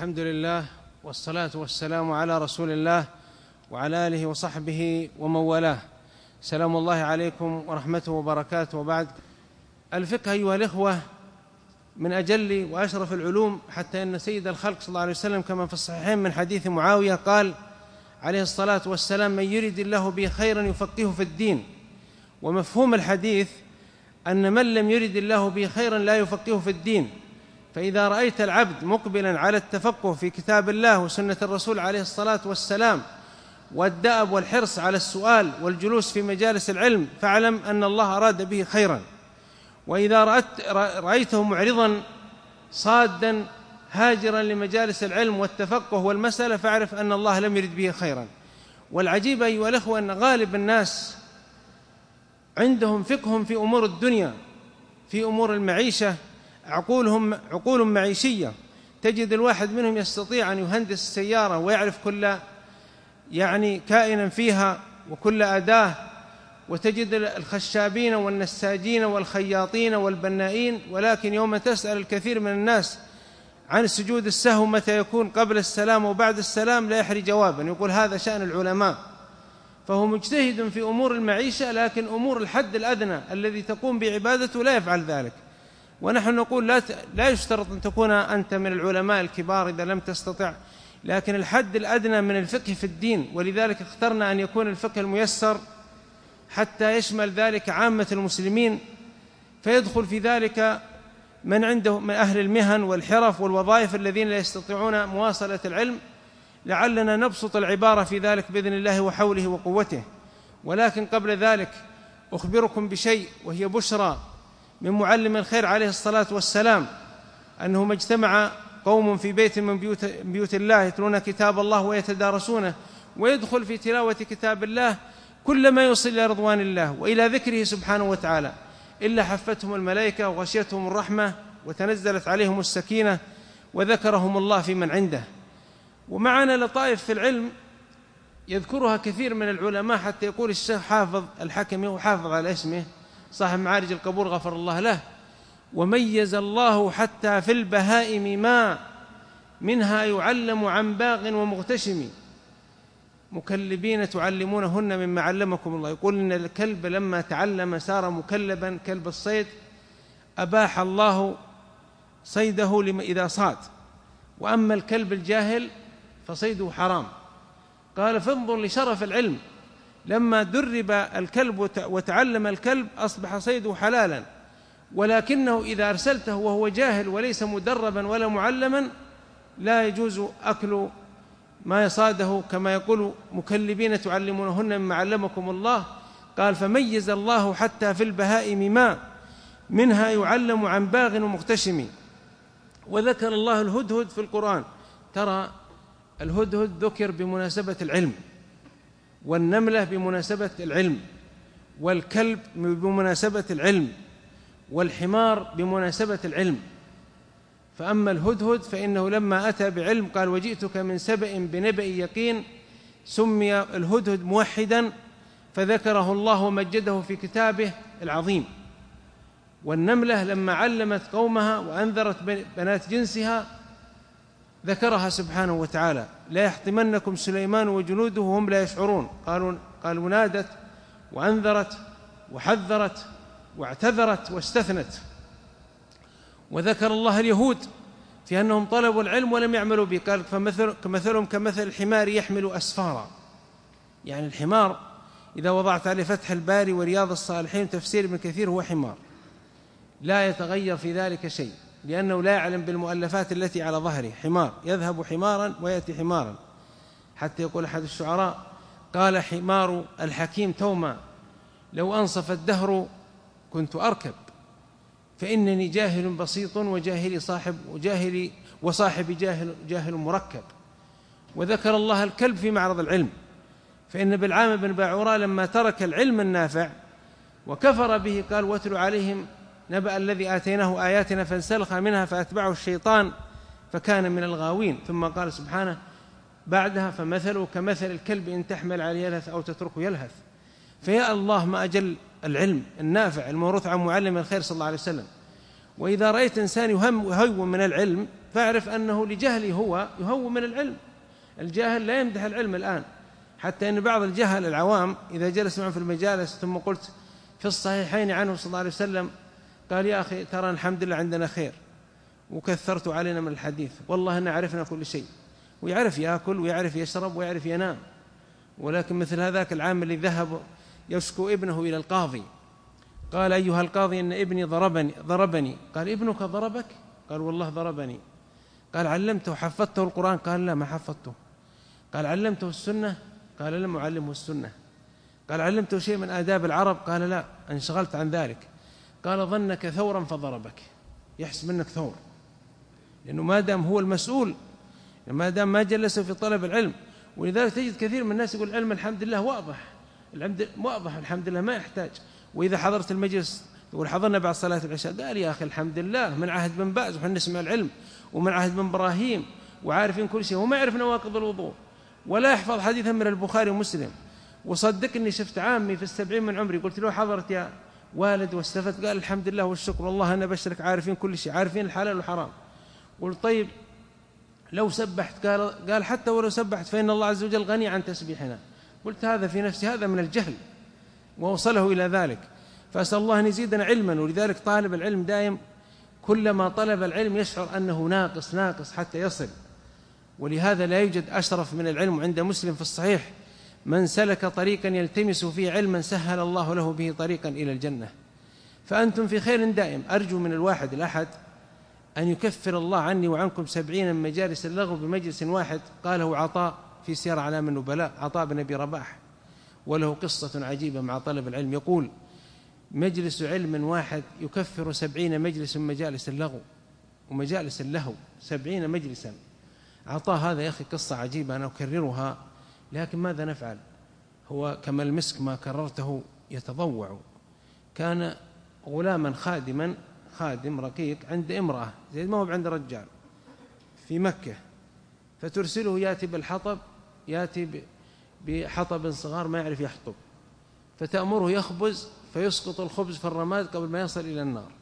الحمد لله والصلاة والسلام على رسول الله وعلى آله وصحبه ومن والاه. سلام الله عليكم ورحمته وبركاته. وبعد، الفقه أيها الإخوة من أجل وأشرف العلوم، حتى أن سيد الخلق صلى الله عليه وسلم كما في الصحيحين من حديث معاوية قال عليه الصلاة والسلام: من يرد الله به خيرا يفقهه في الدين. ومفهوم الحديث أن من لم يرد الله به خيرا لا يفقهه في الدين. فإذا رأيت العبد مقبلا على التفقه في كتاب الله وسنة الرسول عليه الصلاة والسلام والدأب والحرص على السؤال والجلوس في مجالس العلم، فاعلم أن الله أراد به خيرا. وإذا رأيته معرضا صادا هاجرا لمجالس العلم والتفقه والمسألة، فاعرف أن الله لم يرد به خيرا. والعجيب أيها الأخوة أن غالب الناس عندهم فقه في أمور الدنيا، في أمور المعيشة، عقول معيشية. تجد الواحد منهم يستطيع أن يهندس السيارة ويعرف كل كائنا فيها وكل أداة، وتجد الخشابين والنساجين والخياطين والبنائين، ولكن يوم تسأل الكثير من الناس عن سجود السهو متى يكون قبل السلام وبعد السلام لا يحري جوابا، يقول هذا شأن العلماء. فهو مجتهد في أمور المعيشة، لكن أمور الحد الأدنى الذي تقوم بعبادته لا يفعل ذلك. ونحن نقول لا يشترط أن تكون أنت من العلماء الكبار إذا لم تستطع، لكن الحد الأدنى من الفقه في الدين. ولذلك اخترنا أن يكون الفقه الميسر حتى يشمل ذلك عامة المسلمين، فيدخل في ذلك من عنده من أهل المهن والحرف والوظائف الذين لا يستطيعون مواصلة العلم. لعلنا نبسط العبارة في ذلك بإذن الله وحوله وقوته. ولكن قبل ذلك أخبركم بشيء، وهي بشرى من معلم الخير عليه الصلاة والسلام، أنه ما اجتمع قوم في بيت من بيوت الله يتلون كتاب الله ويتدارسونه، ويدخل في تلاوة كتاب الله كل ما يوصل إلى رضوان الله وإلى ذكره سبحانه وتعالى، إلا حفتهم الملائكة وغشيتهم الرحمة وتنزلت عليهم السكينة وذكرهم الله في من عنده. ومعنا لطائف في العلم يذكرها كثير من العلماء، حتى يقول الشيخ حافظ الحكمي وحافظ على اسمه صاحب معارج القبور غفر الله له: وميز الله حتى في البهائم ما منها يعلم عن باغ ومغتشم مكلبين تعلمونهن مما علمكم الله. يقول إن الكلب لما تعلم صار مكلبا كلب الصيد، أباح الله صيده إذا صاد، وأما الكلب الجاهل فصيده حرام. قال: فانظر لشرف العلم، لما درب الكلب وتعلم الكلب أصبح صيده حلالا، ولكنه إذا أرسلته وهو جاهل وليس مدربا ولا معلما لا يجوز أكل ما يصاده، كما يقول مكلبين تعلمونهن مما علمكم الله. قال: فميز الله حتى في البهائم ما منها يعلم عن باغ ومغتشم. وذكر الله الهدهد في القرآن. ترى الهدهد ذكر بمناسبة العلم، والنملة بمناسبة العلم، والكلب بمناسبة العلم، والحمار بمناسبة العلم. فأما الهدهد فإنه لما أتى بعلم قال: وجئتك من سبأ بنبأ يقين، سمي الهدهد موحدا فذكره الله ومجده في كتابه العظيم. والنملة لما علمت قومها وأنذرت بنات جنسها ذكرها سبحانه وتعالى: لا يحطمنكم سليمان وجنوده وهم لا يشعرون. قالوا نادت وأنذرت وحذرت واعتذرت واستثنت. وذكر الله اليهود في أنهم طلبوا العلم ولم يعملوا به، قال: فمثلهم كمثل الحمار يحمل أسفارا. يعني الحمار إذا وضعت عليه فتح الباري ورياض الصالحين تفسير ابن كثير هو حمار، لا يتغير في ذلك شيء، لأنه لا يعلم بالمؤلفات التي على ظهره. حمار يذهب حمارا ويأتي حمارا، حتى يقول أحد الشعراء: قال حمار الحكيم توما لو أنصف الدهر كنت أركب، فإنني جاهل بسيط وصاحبي جاهل مركب. وذكر الله الكلب في معرض العلم، فإن بلعام بن باعوراء لما ترك العلم النافع وكفر به قال: واتل عليهم نبأ الذي آتيناه آياتنا فانسلخ منها فأتبعه الشيطان فكان من الغاوين. ثم قال سبحانه بعدها: فمثله كمثل الكلب إن تحمل عليه يلهث أو تتركه يلهث. فيا الله ما أجل العلم النافع الموروث عن معلم الخير صلى الله عليه وسلم. وإذا رأيت إنسان يهون من العلم فاعرف أنه لجهله هو يهون من العلم. الجاهل لا يمدح العلم الآن، حتى أن بعض الجهل العوام إذا جلس معه في المجالس ثم قلت في الصحيحين عنه صلى الله عليه وسلم قال يا أخي ترى الحمد لله عندنا خير وكثرت علينا من الحديث، والله إن عرفنا كل شيء، ويعرف يأكل ويعرف يشرب ويعرف ينام. ولكن مثل هذاك العام اللي ذهب يشكو ابنه إلى القاضي، قال أيها القاضي إن ابني ضربني. قال ابنك ضربك؟ قال والله ضربني. قال علمته حفظته القرآن؟ قال لا ما حفظته. قال علمته السنة؟ قال لم أعلمه السنة. قال علمته شيء من آداب العرب؟ قال لا انشغلت عن ذلك. قال ظنك ثورا فضربك، يحسب منك ثور، لأنه ما دام هو المسؤول، ما دام ما جلس في طلب العلم. ولذلك تجد كثير من الناس يقول العلم الحمد لله واضح، العلم واضح الحمد لله ما يحتاج. وإذا حضرت المجلس يقول حضرنا بعد صلاة العشاء، قال يا أخي الحمد لله من عهد بن باز وحنا نسمع العلم، ومن عهد بن إبراهيم وعارفين كل شيء، وما يعرف نواقض الوضوء ولا يحفظ حديثا من البخاري ومسلم. وصدقني شفت عامي في 70 من عمري قلت له حضرت يا والد واستفدت؟ قال الحمد لله والشكر والله أنا بشرك عارفين كل شيء، عارفين الحلال والحرام. قلت طيب لو سبحت؟ قال حتى ولو سبحت فإن الله عز وجل غني عن تسبيحنا. قلت هذا في نفسي هذا من الجهل، ووصله إلى ذلك. فأسأل الله أن يزيدنا علما. ولذلك طالب العلم دائم كلما طلب العلم يشعر أنه ناقص حتى يصل. ولهذا لا يوجد أشرف من العلم. عند مسلم في الصحيح من سلك طريقا يلتمس فيه علما سهل الله له به طريقا إلى الجنة. فأنتم في خير دائم. أرجو من الواحد الأحد أن يكفر الله عني وعنكم 70 من مجالس اللغو بمجلس واحد. قاله عطاء في سير أعلام النبلاء، عطاء بن أبي رباح، وله قصة عجيبة مع طلب العلم. يقول مجلس علم واحد يكفر 70 مجلس من مجالس اللغو ومجالس اللهو، 70 مجلسا. عطاء هذا يا أخي قصة عجيبة أنا أكررها، لكن ماذا نفعل؟ هو كما المسك ما كررته يتضوع. كان غلاما خادم رقيق عند امرأة زي ما هو عند رجال في مكة، فترسله يأتي بالحطب، يأتي بحطب صغار ما يعرف يحطب، فتأمره يخبز فيسقط الخبز في الرماد قبل ما يصل إلى النار،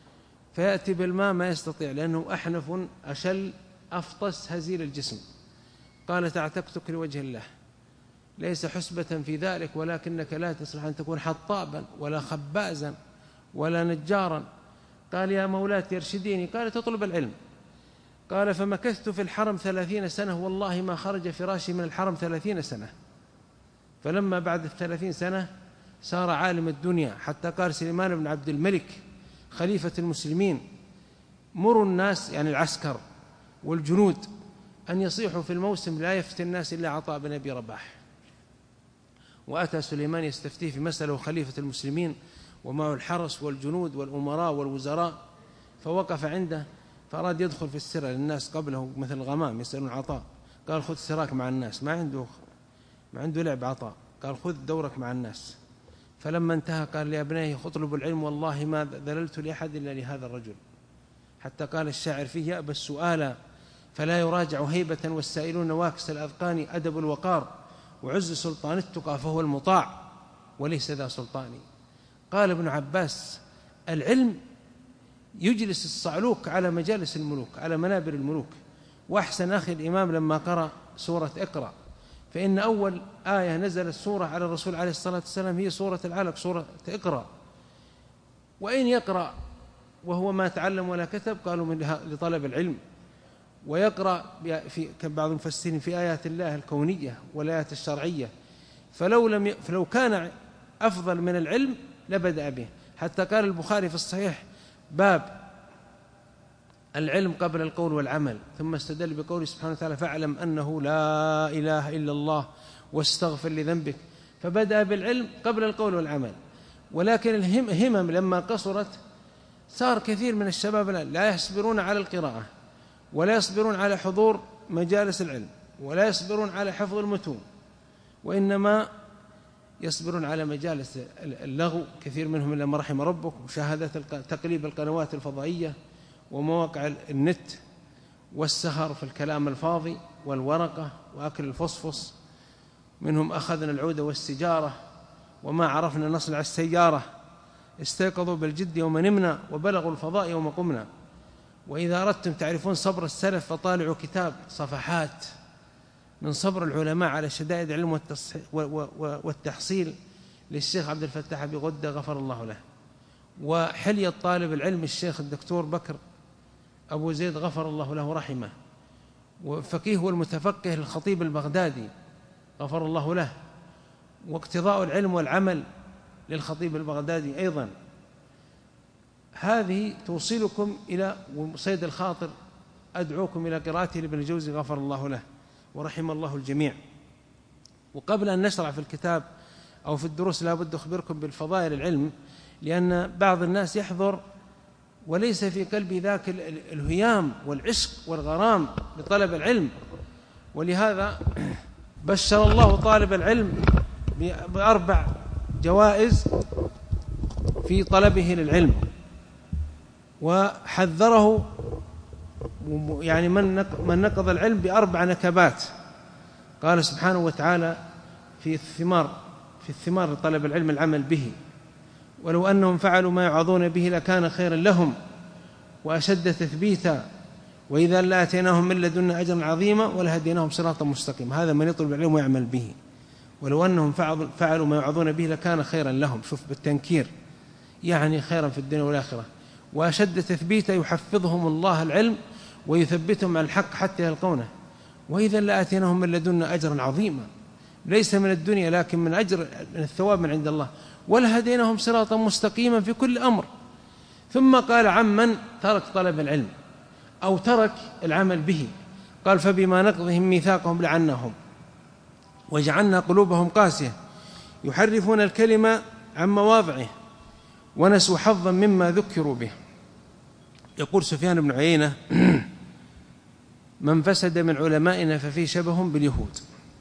فيأتي بالماء ما يستطيع لأنه أحنف أشل أفطس هزيل الجسم. قال اعتقتك لوجه الله، ليس حسبة في ذلك، ولكنك لا تصلح أن تكون حطابا ولا خبازا ولا نجارا. قال يا مولاتي ارشديني. قال تطلب العلم. قال فمكثت في الحرم 30 سنة والله ما خرج فراشي من الحرم 30 سنة. فلما بعد 30 سنة صار عالم الدنيا، حتى قال سليمان بن عبد الملك خليفة المسلمين مروا الناس يعني العسكر والجنود أن يصيحوا في الموسم لا يفتي الناس إلا عطاء بن أبي رباح. وأتى سليمان يستفتيه في مسألة خليفة المسلمين ومعه الحرس والجنود والأمراء والوزراء، فوقف عنده فأراد يدخل في السر للناس قبله مثل الغمام يسألون عطاء. قال خذ سراك مع الناس، ما عنده لعب عطاء. قال خذ دورك مع الناس. فلما انتهى قال يا ابنائي اطلبوا العلم والله ما ذللت لأحد إلا لهذا الرجل. حتى قال الشاعر فيه يأبى السؤال فلا يراجع هيبة، والسائلون واكس الأذقان أدب الوقار، وعز سلطان التقى فهو المطاع وليس ذا سلطان. قال ابن عباس العلم يجلس الصعلوك على مجالس الملوك، على منابر الملوك. وأحسن أخي الإمام لما قرأ سورة اقرأ، فإن أول آية نزل السورة على الرسول عليه الصلاة والسلام هي سورة العلق، سورة اقرأ. وإن يقرأ وهو ما تعلم ولا كتب قالوا من لطلب العلم. ويقرأ في بعض المفسرين في آيات الله الكونية والآيات الشرعية، فلو كان أفضل من العلم لبدأ به. حتى قال البخاري في الصحيح باب العلم قبل القول والعمل، ثم استدل بقوله سبحانه وتعالى فاعلم أنه لا إله إلا الله واستغفر لذنبك، فبدأ بالعلم قبل القول والعمل. ولكن الهمم لما قصرت صار كثير من الشباب لا يصبرون على القراءة، ولا يصبرون على حضور مجالس العلم، ولا يصبرون على حفظ المتون، وإنما يصبرون على مجالس اللغو. كثير منهم إلا ما رحم ربك، ومشاهدة تقليب القنوات الفضائية ومواقع النت، والسهر في الكلام الفاضي والورقة وأكل الفصفص. منهم أخذنا العود والسجارة وما عرفنا نصنع السيارة. استيقظوا بالجد يوم نمنا وبلغوا الفضاء يوم قمنا. وإذا أردتم تعرفون صبر السلف فطالعوا كتاب صفحات من صبر العلماء على شدائد العلم والتحصيل للشيخ عبد الفتاح أبي غدة غفر الله له، وحلية طالب العلم الشيخ الدكتور بكر أبو زيد غفر الله له ورحمه، وفقيه والمتفقه الخطيب البغدادي غفر الله له، واقتضاء العلم والعمل للخطيب البغدادي أيضا. هذه توصلكم إلى صيد الخاطر، أدعوكم إلى قراءته لابن الجوزي غفر الله له ورحم الله الجميع. وقبل أن نشرع في الكتاب أو في الدروس لا بد أخبركم بالفضائل العلم، لأن بعض الناس يحضر وليس في قلبه ذاك الهيام والعشق والغرام بطلب العلم، ولهذا بشر الله طالب العلم ب4 جوائز في طلبه للعلم، وحذره يعني من نقض العلم ب4 نكبات. قال سبحانه وتعالى في الثمار لطلب العلم العمل به: ولو أنهم فعلوا ما يوعظون به لكان خيرا لهم وأشد تثبيتا وإذا لآتيناهم من لدنا أجرا عظيما ولهديناهم صراطا مستقيما. هذا من يطلب العلم ويعمل به. ولو أنهم فعلوا ما يوعظون به لكان خيرا لهم، شوف بالتنكير، يعني خيرا في الدنيا والآخرة. وأشد تثبيتا يحفظهم الله العلم ويثبتهم على الحق حتى يلقونه، وإذا لآتيناهم من لدنا أجرا عظيما، ليس من الدنيا لكن من أجر من الثواب من عند الله، ولهديناهم صراطا مستقيما في كل أمر. ثم قال عمن ترك طلب العلم أو ترك العمل به، قال: فبما نقضهم ميثاقهم لعناهم وجعلنا قلوبهم قاسية يحرفون الكلمة عن مواضعه ونسوا حظا مما ذكروا به. يقول سفيان بن عيينة: من فسد من علمائنا ففي شبه باليهود،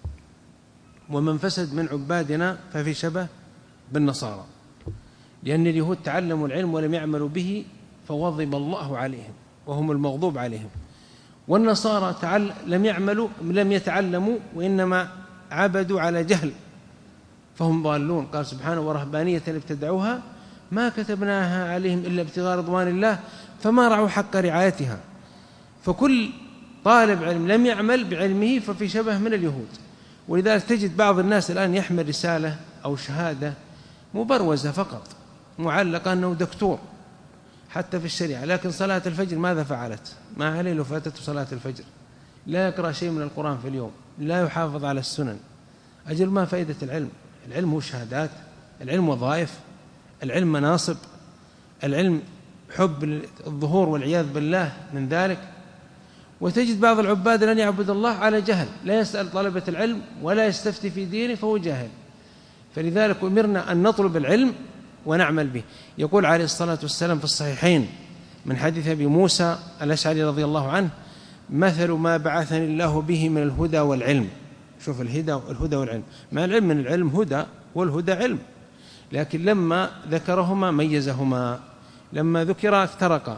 ومن فسد من عبادنا ففي شبه بالنصارى، لأن اليهود تعلموا العلم ولم يعملوا به فوضب الله عليهم وهم المغضوب عليهم، والنصارى لم يتعلموا وإنما عبدوا على جهل فهم ضالون. قال سبحانه: ورهبانية ابتدعوها ما كتبناها عليهم إلا ابتغاء رضوان الله فما رعوا حق رعايتها. فكل طالب علم لم يعمل بعلمه ففي شبه من اليهود. ولذلك تجد بعض الناس الآن يحمل رسالة أو شهادة مبروزة فقط معلقة أنه دكتور حتى في الشريعة، لكن صلاة الفجر ماذا فعلت؟ ما عليه لو فاتته صلاة الفجر، لا يقرأ شيء من القرآن في اليوم، لا يحافظ على السنن. أجل ما فائدة العلم؟ العلم هو شهادات، العلم وظائف، العلم مناصب، العلم حب الظهور والعياذ بالله من ذلك. وتجد بعض العباد لن يعبد الله على جهل، لا يسأل طلبة العلم ولا يستفتي في دينه فهو جاهل. فلذلك أمرنا أن نطلب العلم ونعمل به. يقول عليه الصلاة والسلام في الصحيحين من حديث أبي موسى الأشعري رضي الله عنه: مثل ما بعثني الله به من الهدى والعلم. شوف الهدى والعلم، ما العلم من العلم هدى والهدى علم، لكن لما ذكرهما ميزهما، لما ذكر افترقا.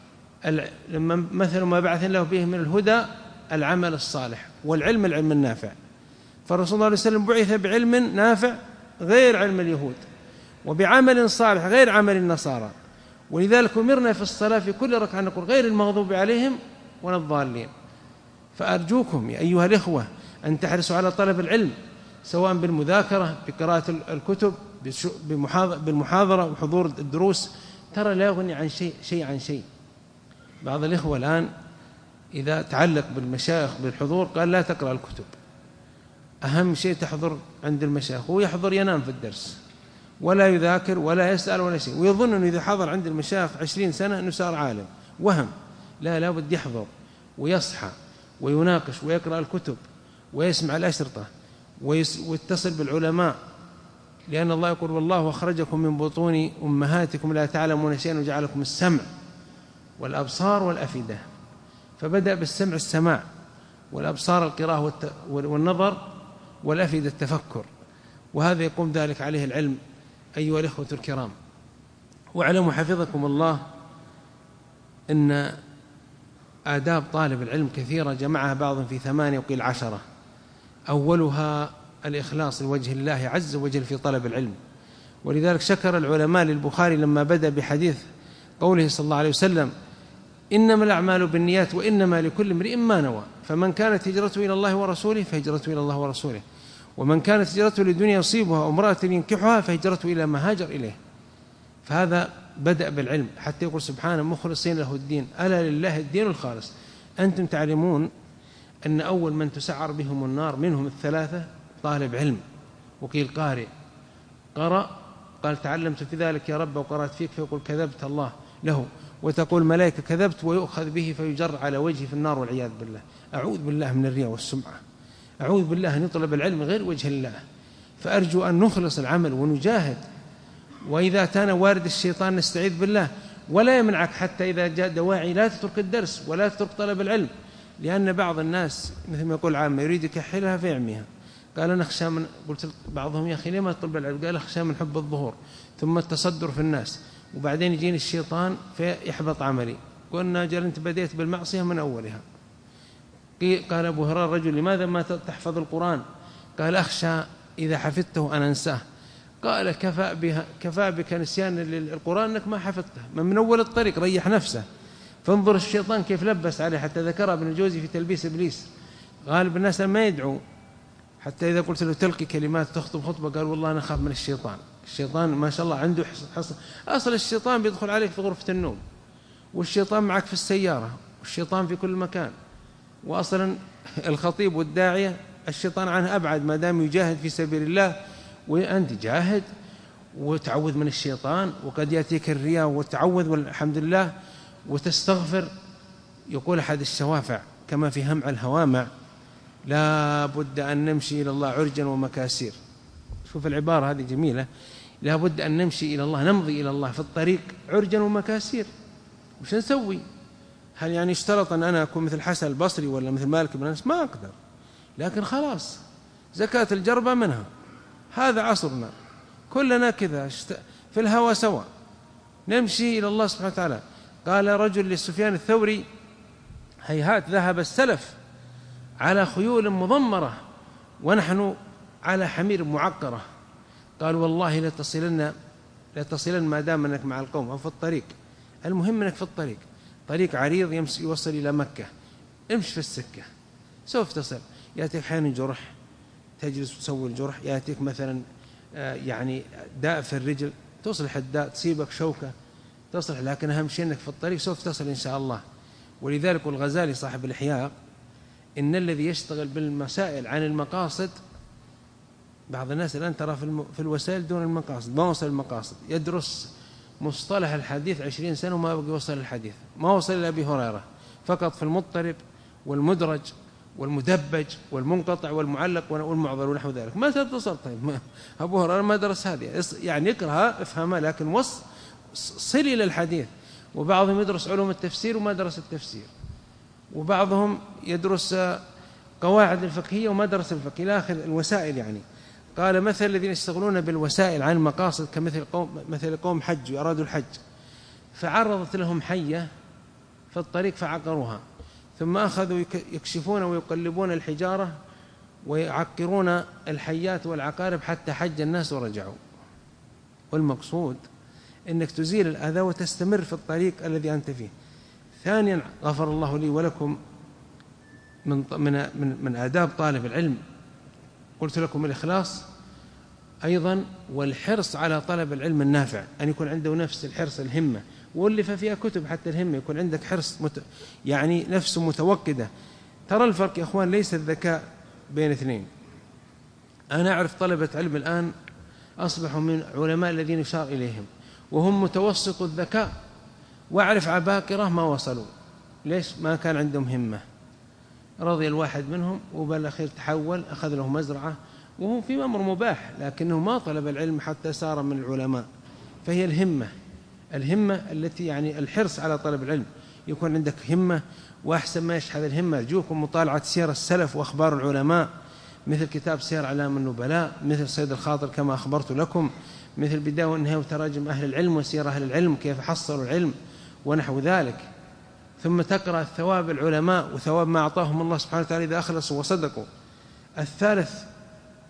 لما مثل ما بعثني الله به من الهدى العمل الصالح، والعلم العلم النافع. فالرسول صلى الله عليه وسلم بعث بعلم نافع غير علم اليهود، وبعمل صالح غير عمل النصارى. ولذلك أمرنا في الصلاة في كل ركعة نقول: غير المغضوب عليهم ولا الضالين. فأرجوكم يا أيها الإخوة أن تحرصوا على طلب العلم، سواء بالمذاكرة، بقراءة الكتب، بالمحاضرة وحضور الدروس. ترى لا يغني عن شيء عن شيء. بعض الإخوة الآن إذا تعلق بالمشايخ بالحضور قال: لا تقرأ الكتب، أهم شيء تحضر عند المشايخ. هو يحضر ينام في الدرس ولا يذاكر ولا يسأل ولا شيء، ويظن أنه إذا حضر عند المشايخ 20 سنة أنه صار عالم. وهم، لا بد يحضر ويصحى ويناقش ويقرأ الكتب ويسمع الأشرطة ويتصل بالعلماء، لأن الله يقول: والله أخرجكم من بطون أمهاتكم لا تعلمون شيئا وجعلكم السمع والأبصار والأفئدة. فبدأ بالسمع السماع، والأبصار القراءة والنظر، والأفئدة التفكر. وهذا يقوم ذلك عليه العلم أيها الإخوة الكرام. واعلموا حفظكم الله أن آداب طالب العلم كثيرة، جمعها بعضهم في 8 وقيل 10. أولها الإخلاص لوجه الله عز وجل في طلب العلم، ولذلك شكر العلماء للبخاري لما بدأ بحديث قوله صلى الله عليه وسلم: إنما الأعمال بالنيات وإنما لكل امرئ ما نوى، فمن كانت هجرته إلى الله ورسوله فهجرته إلى الله ورسوله، ومن كانت هجرته لدنيا يصيبها أو امرأة ينكحها فهجرته إلى ما هاجر إليه. فهذا بدأ بالعلم حتى يقول سبحانه: مخلصين له الدين، ألا لله الدين الخالص. أنتم تعلمون أن أول من تسعر بهم النار منهم الثلاثة طالب علم، وقيل قارئ، قرأ قال: تعلمت في ذلك يا رب وقرأت فيك، فيقول: كذبت الله له، وتقول ملائكة: كذبت، ويؤخذ به فيجر على وجهه في النار والعياذ بالله. أعوذ بالله من الرياء والسمعة، أعوذ بالله أن يطلب العلم غير وجه الله. فأرجو أن نخلص العمل ونجاهد، وإذا أتانا وارد الشيطان نستعيذ بالله، ولا يمنعك حتى إذا جاء دواعي لا تترك الدرس ولا تترك طلب العلم، لأن بعض الناس مثل ما يقول عامة يريد يكحلها فيعميها. قال: أنا أخشى من، قلت بعضهم: يا أخي لما تطلب العلم؟ قال: أخشى من حب الظهور ثم التصدر في الناس، وبعدين يجيني الشيطان فيحبط عملي. قلنا: أجل أنت بديت بالمعصية من أولها. قال أبو هريرة: رجل: لماذا ما تحفظ القرآن؟ قال: أخشى إذا حفظته أن أنساه. قال: كفى بك نسيان القرآن أنك ما حفظته من أول الطريق، ريح نفسه. فانظر الشيطان كيف لبس عليه، حتى ذكر ابن الجوزي في تلبيس إبليس. غالب الناس ما يدعو، حتى إذا قلت له تلقي كلمات تخطب خطبة قال: والله أنا أخاف من الشيطان. الشيطان ما شاء الله عنده حصن. أصل الشيطان بيدخل عليك في غرفة النوم، والشيطان معك في السيارة، والشيطان في كل مكان. وأصلا الخطيب والداعية الشيطان عنه أبعد، ما دام يجاهد في سبيل الله، وأنت جاهد وتعوذ من الشيطان. وقد يأتيك الرياء وتعوذ والحمد لله وتستغفر. يقول أحد الشوافع كما في همع الهوامع: لا بد أن نمشي إلى الله عرجا ومكاسير. شوف العبارة هذه جميلة، لا بد أن نمشي إلى الله، نمضي إلى الله في الطريق عرجا ومكاسير. وش نسوي؟ هل يعني اشترط أن أنا أكون مثل حسن البصري ولا مثل مالك بن أنس؟ ما أقدر، لكن خلاص زكاة الجربة منها. هذا عصرنا كلنا كذا في الهوى سوا، نمشي إلى الله سبحانه وتعالى. قال رجل لسفيان الثوري: هيهات ذهب السلف على خيول مضمرة ونحن على حمير معقرة. قال: والله لا تصلن ما دام أنك مع القوم أو في الطريق. المهم أنك في الطريق، طريق عريض يوصل إلى مكة، امشي في السكة سوف تصل. يأتيك حين جرح تجلس تسوي الجرح، يأتيك مثلا يعني داء في الرجل، تصلح الداء، تصيبك شوكة تصلح، لكن أهم شيء أنك في الطريق سوف تصل إن شاء الله. ولذلك الغزالي صاحب الإحياء: إن الذي يشتغل بالمسائل عن المقاصد، بعض الناس الآن ترى في الوسائل دون المقاصد، ما وصل المقاصد، يدرس مصطلح الحديث 20 سنة وما بقي وصل الحديث، ما وصل إلى أبي هريرة، فقط في المضطرب والمدرج والمدبج والمنقطع والمعلق والمعضل ونحو ذلك. ما تتصل. طيب أبو هريرة ما درس هذه، يعني اقرأها افهمها، لكن صل إلى الحديث. وبعضهم يدرس علوم التفسير وما درس التفسير، وبعضهم يدرس قواعد الفقهية وما درس الفقه إلى آخر الوسائل. يعني قال: مثل الذين يشتغلون بالوسائل عن المقاصد مثل قوم حج أرادوا الحج، فعرضت لهم حية في الطريق فعقروها، ثم أخذوا يكشفون ويقلبون الحجارة ويعقرون الحيات والعقارب حتى حج الناس ورجعوا. والمقصود أنك تزيل الأذى وتستمر في الطريق الذي أنت فيه. ثانيا، غفر الله لي ولكم من آداب طالب العلم قلت لكم الإخلاص أيضا، والحرص على طلب العلم النافع، أن يكون عنده نفس الحرص، الهمة، واللي فيها كتب حتى الهمة، يكون عندك حرص يعني نفسه متوقدة. ترى الفرق يا أخوان ليس الذكاء بين اثنين. أنا أعرف طلبة علم الآن أصبحوا من علماء الذين يشار إليهم وهم متوسط الذكاء، وأعرف عباقرة ما وصلوا. ليش؟ ما كان عندهم همة. رضي الواحد منهم وبالأخير تحول، أخذ له مزرعة وهو في أمر مباح، لكنه ما طلب العلم حتى صار من العلماء. فهي الهمة التي يعني الحرص على طلب العلم، يكون عندك همة. وأحسن ما يشحذ الهمة أرجوكم مطالعة سير السلف وأخبار العلماء، مثل كتاب سير أعلام النبلاء، مثل صيد الخاطر كما أخبرت لكم، مثل بداية والنهاية وتراجم أهل العلم وسير أهل العلم كيف حصلوا العلم ونحو ذلك. ثم تقرأ ثواب العلماء وثواب ما أعطاهم الله سبحانه وتعالى إذا أخلصوا وصدقوا. الثالث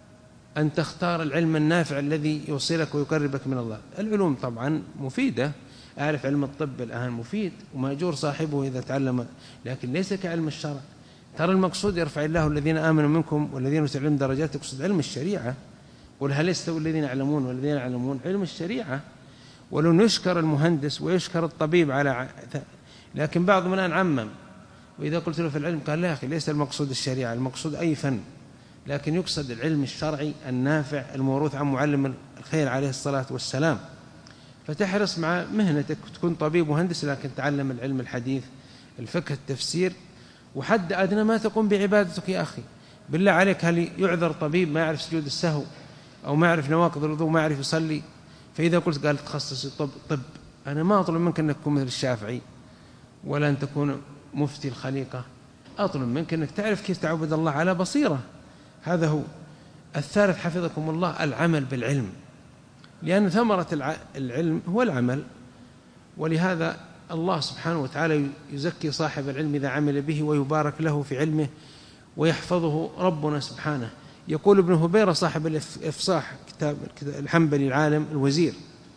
أن تختار العلم النافع الذي يوصلك ويقربك من الله. العلوم طبعا مفيدة، أعرف علم الطب الآن مفيد ومأجور صاحبه إذا تعلم، لكن ليس كعلم الشرع. ترى المقصود يرفع الله الذين آمنوا منكم والذين أوتوا العلم درجات، يقصد علم الشريعة. قل هل يستوي الذين يعلمون والذين يعلمون؟ علم الشريعة. ولو نشكر المهندس ويشكر الطبيب على لكن بعضهم الآن عمم، وإذا قلت له في العلم قال لا يا أخي ليس المقصود الشريعة، المقصود أي فن، لكن يقصد العلم الشرعي النافع الموروث عن معلم الخير عليه الصلاة والسلام. فتحرص مع مهنتك تكون طبيب مهندس، لكن تعلم العلم الحديث، الفقه، التفسير، وحد أدنى ما تقوم بعبادتك يا أخي. بالله عليك هل يعذر طبيب ما يعرف سجود السهو أو ما يعرف نواقض الوضوء ما يعرف يصلي؟ فإذا قلت قال تخصص طب، أنا ما أطلب منك أنك تكون مثل الشافعي ولا أن تكون مفتي الخليقة، أطلب منك أنك تعرف كيف تعبد الله على بصيرة. هذا هو. الثالث حفظكم الله العمل بالعلم، لأن ثمرة العلم هو العمل، ولهذا الله سبحانه وتعالى يزكي صاحب العلم إذا عمل به ويبارك له في علمه ويحفظه ربنا سبحانه. يقول ابن هبيرة صاحب الإفصاح كتاب الحنبلي العالم الوزير: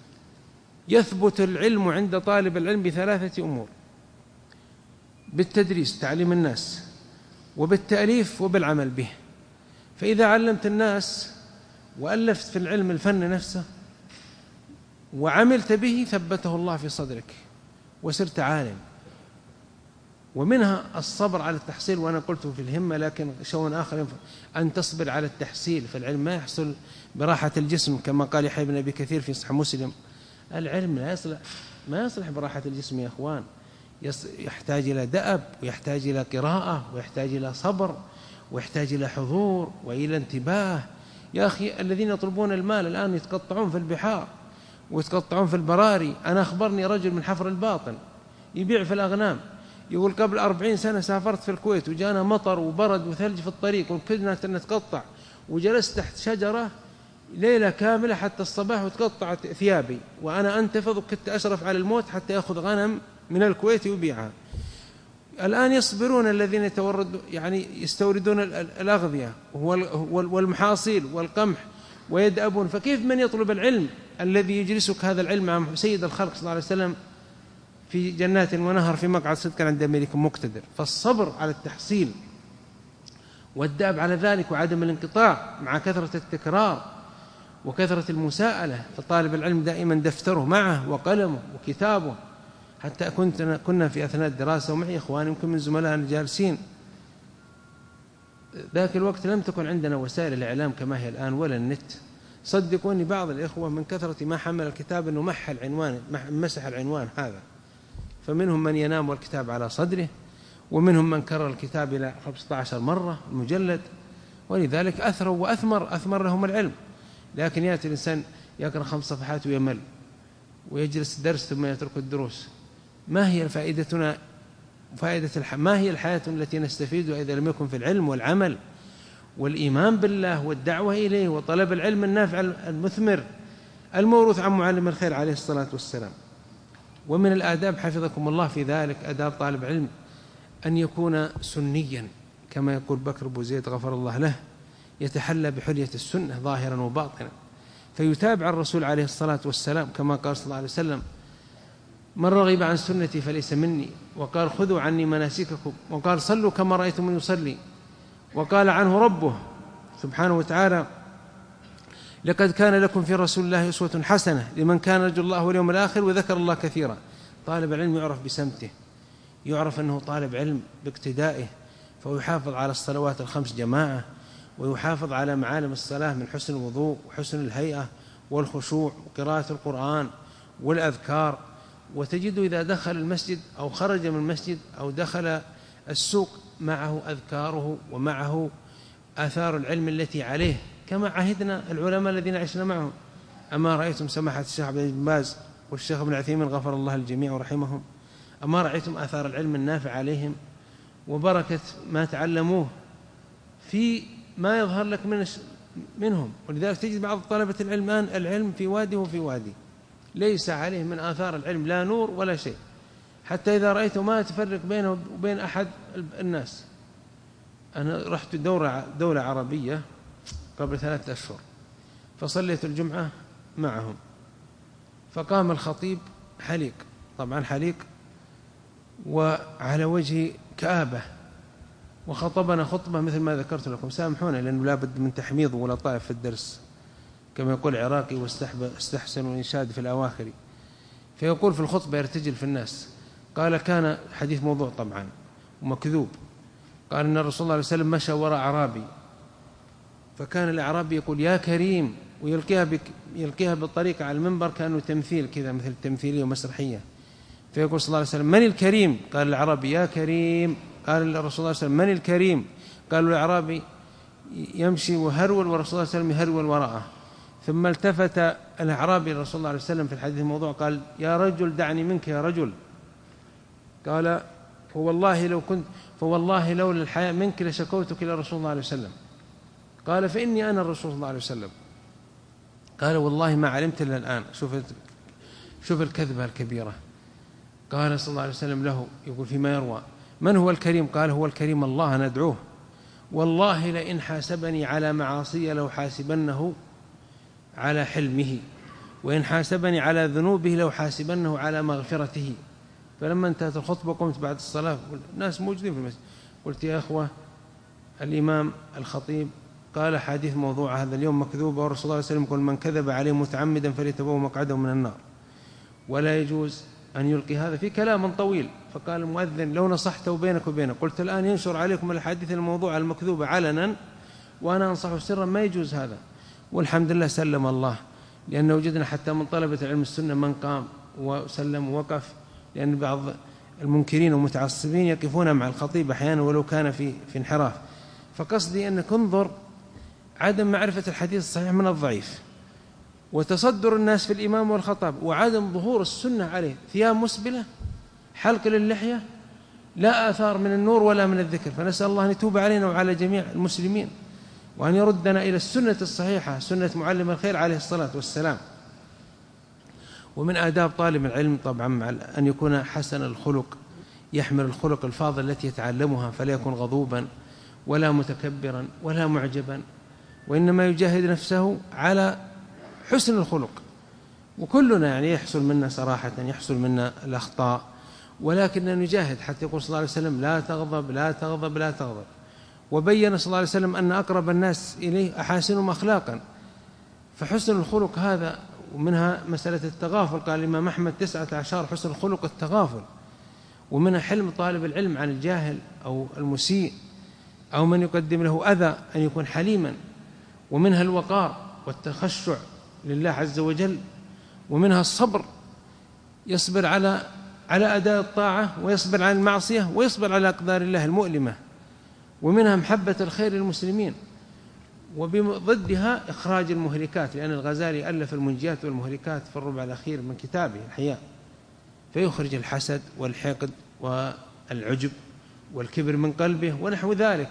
يثبت العلم عند طالب العلم بثلاثة أمور: بالتدريس تعليم الناس، وبالتأليف، وبالعمل به. فإذا علمت الناس وألفت في العلم الفن نفسه وعملت به ثبته الله في صدرك وصرت عالم. ومنها الصبر على التحصيل، وأنا قلته في الهمة، لكن شيء آخر أن تصبر على التحصيل، فالعلم ما يحصل براحة الجسم كما قال يحيى بن أبي كثير في صحيح مسلم: العلم ما يصلح براحة الجسم يا أخوان، يحتاج إلى دأب، ويحتاج إلى قراءة، ويحتاج إلى صبر، ويحتاج إلى حضور وإلى انتباه. يا أخي الذين يطلبون المال الآن يتقطعون في البحار ويتقطعون في البراري. أنا أخبرني رجل من حفر الباطن يبيع في الأغنام، يقول قبل 40 سنة سافرت في الكويت وجانا مطر وبرد وثلج في الطريق وكنا نتقطع، وجلست تحت شجرة ليلة كاملة حتى الصباح وتقطعت ثيابي وأنا أنتفض، وكنت أشرف على الموت حتى يأخذ غنم من الكويت ويبيعها. الآن يصبرون الذين يستوردون الأغذية والمحاصيل والقمح ويدأبون، فكيف من يطلب العلم الذي يجلسك هذا العلم مع سيد الخلق صلى الله عليه وسلم في جنات ونهر في مقعد صدق عند ملك مقتدر؟ فالصبر على التحصيل والدأب على ذلك وعدم الانقطاع مع كثرة التكرار وكثرة المساءلة. فطالب العلم دائما دفتره معه وقلمه وكتابه. حتى كنا في أثناء الدراسة ومعي إخواني يمكن من زملائنا جالسين، ذاك الوقت لم تكن عندنا وسائل الإعلام كما هي الآن ولا النت. صدقوني بعض الإخوة من كثرة ما حمل الكتاب أنه مسح العنوان هذا، فمنهم من ينام والكتاب على صدره، ومنهم من كرر الكتاب إلى 15 مرة المجلد، ولذلك أثروا وأثمر لهم العلم. لكن يأتي الإنسان يقرأ 5 صفحات ويمل ويجلس درس ثم يترك الدروس. ما هي فائدتنا؟ ما هي الحياة التي نستفيدها إذا لم يكن في العلم والعمل والإيمان بالله والدعوة إليه وطلب العلم النافع المثمر الموروث عن معلم الخير عليه الصلاة والسلام. ومن الآداب حفظكم الله في ذلك آداب طالب علم أن يكون سنيا كما يقول بكر بن زيد غفر الله له: يتحلى بحلية السنة ظاهرا وباطنا، فيتابع الرسول عليه الصلاة والسلام كما قال صلى الله عليه وسلم: من رغب عن سنتي فليس مني، وقال: خذوا عني مناسككم، وقال: صلوا كما رأيتم يصلي، وقال عنه ربه سبحانه وتعالى: لقد كان لكم في رسول الله أسوة حسنة لمن كان يرجو الله واليوم الآخر وذكر الله كثيرا. طالب العلم يعرف بسمته، يعرف أنه طالب علم باقتدائه، فيحافظ على الصلوات ال5 جماعة، ويحافظ على معالم الصلاة من حسن الوضوء وحسن الهيئة والخشوع وقراءة القرآن والأذكار. وتجد إذا دخل المسجد أو خرج من المسجد أو دخل السوق معه أذكاره ومعه آثار العلم التي عليه، كما عهدنا العلماء الذين عشنا معهم. أما رأيتم سماحة الشيخ عبد العزيز بن باز والشيخ ابن عثيمين غفر الله الجميع ورحمهم، أما رأيتم آثار العلم النافع عليهم وبركة ما تعلموه في ما يظهر لك منهم؟ ولذلك تجد بعض طلبة العلم الآن العلم في وادي وفي وادي، ليس عليه من آثار العلم لا نور ولا شيء، حتى إذا رأيته ما تفرق بينه وبين أحد الناس. أنا رحت دولة عربية قبل 3 أشهر، فصليت الجمعة معهم، فقام الخطيب حليق، طبعا حليق وعلى وجه كآبة، وخطبنا خطبة مثل ما ذكرت لكم، سامحونا لأنه لا بد من تحميض ولطائف في الدرس كما يقول العراقي، واستحسن الإنشاد في الأواخر. فيقول في الخطبة يرتجل في الناس، قال كان حديث موضوع طبعا ومكذوب، قال إن الرسول صلى الله عليه وسلم مشى وراء أعرابي، فكان الأعرابي يقول يا كريم، ويلقيها بالطريقة على المنبر كأنه تمثيل كذا، مثل تمثيلية ومسرحية. فيقول صلى الله عليه وسلم من الكريم؟ قال الأعرابي يا كريم. قال الرسول صلى الله عليه وسلم من الكريم؟ قالوا الأعرابي يمشي وهرول، والرسول صلى الله عليه وسلم يهرول وراءه. ثم التفت الأعرابي للرسول صلى الله عليه وسلم في الحديث الموضوع، قال يا رجل دعني منك يا رجل. قال فوالله لولا الحياء منك لشكوتك إلى رسول الله عليه وسلم. قال فإني أنا الرسول صلى الله عليه وسلم. قال والله ما علمت إلا الآن. شوف الكذبة الكبيرة. قال صلى الله عليه وسلم له، يقول فيما يروى، من هو الكريم؟ قال هو الكريم الله ندعوه، والله لئن حاسبني على معاصي لو حاسبنه على حلمه، وإن حاسبني على ذنوبه لو حاسبنه على مغفرته. فلما انتهت الخطبة قمت بعد الصلاة، الناس موجودين في المسجد، قلت يا أخوة الإمام الخطيب قال حديث موضوع هذا اليوم مكذوبة، والرسول صلى الله عليه وسلم يقول من كذب عليه متعمدا فليتبوأ مقعده من النار، ولا يجوز أن يلقي هذا في كلام طويل. فقال المؤذن لو نصحته بينك وبينه، قلت الآن ينشر عليكم الحديث الموضوع المكذوبة علنا وأنا أنصحه سرا، ما يجوز هذا. والحمد لله سلم الله، لأن وجدنا حتى من طلبة علم السنة من قام وسلم ووقف، لأن بعض المنكرين والمتعصبين يقفون مع الخطيب أحيانا ولو كان في انحراف. فقصدي أنك انظر عدم معرفة الحديث الصحيح من الضعيف، وتصدر الناس في الإمام والخطاب، وعدم ظهور السنة عليه، ثياب مسبلة، حلق للحية، لا آثار من النور ولا من الذكر. فنسأل الله أن يتوب علينا وعلى جميع المسلمين، وأن يردنا إلى السنة الصحيحة، سنة معلم الخير عليه الصلاة والسلام. ومن آداب طالب العلم طبعا أن يكون حسن الخلق، يحمل الخلق الفاضل التي يتعلمها، فلا يكون غضوبا ولا متكبرا ولا معجبا، وإنما يجاهد نفسه على حسن الخلق. وكلنا يعني يحصل منا صراحة، يحصل منا الأخطاء، ولكن نجاهد. حتى يقول صلى الله عليه وسلم لا تغضب لا تغضب لا تغضب. وبين صلى الله عليه وسلم أن أقرب الناس إليه أحاسنهم أخلاقا. فحسن الخلق هذا، ومنها مسألة التغافل، قال الإمام أحمد 19 حسن الخلق التغافل. ومنها حلم طالب العلم عن الجاهل أو المسيء أو من يقدم له أذى، أن يكون حليما. ومنها الوقار والتخشع لله عز وجل. ومنها الصبر، يصبر على أداء الطاعة، ويصبر عن المعصية، ويصبر على أقدار الله المؤلمة. ومنها محبة الخير للمسلمين، وبضدها إخراج المهلكات، لأن الغزالي ألف المنجيات والمهلكات في الربع الأخير من كتابه الحياء، فيخرج الحسد والحقد والعجب والكبر من قلبه ونحو ذلك،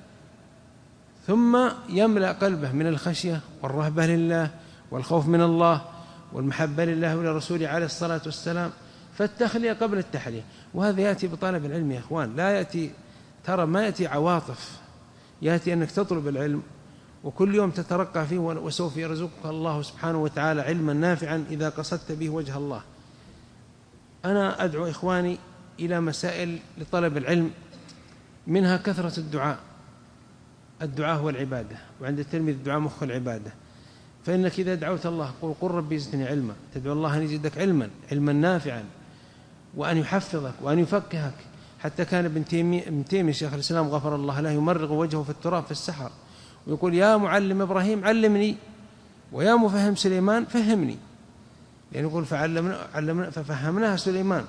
ثم يملأ قلبه من الخشية والرهبة لله والخوف من الله والمحبة لله ولرسوله عليه الصلاة والسلام. فالتخلية قبل التحلية. وهذا يأتي بطلب العلم يا أخوان، لا يأتي، ترى ما يأتي عواطف، يأتي أنك تطلب العلم وكل يوم تترقى فيه، وسوف يرزقك الله سبحانه وتعالى علما نافعا إذا قصدت به وجه الله. أنا أدعو إخواني إلى مسائل لطلب العلم، منها كثرة الدعاء. الدعاء هو العبادة، وعند التلميذ الدعاء مخ العبادة. فإنك إذا دعوت الله قل ربي زدني علما، تدعو الله أن يزيدك علما نافعا، وأن يحفظك وأن يفقهك. حتى كان ابن تيمية شيخ الإسلام غفر الله له يمرغ وجهه في التراب في السحر ويقول يا معلم إبراهيم علمني، ويا مفهم سليمان فهمني، يعني يقول علمنا ففهمناها سليمان.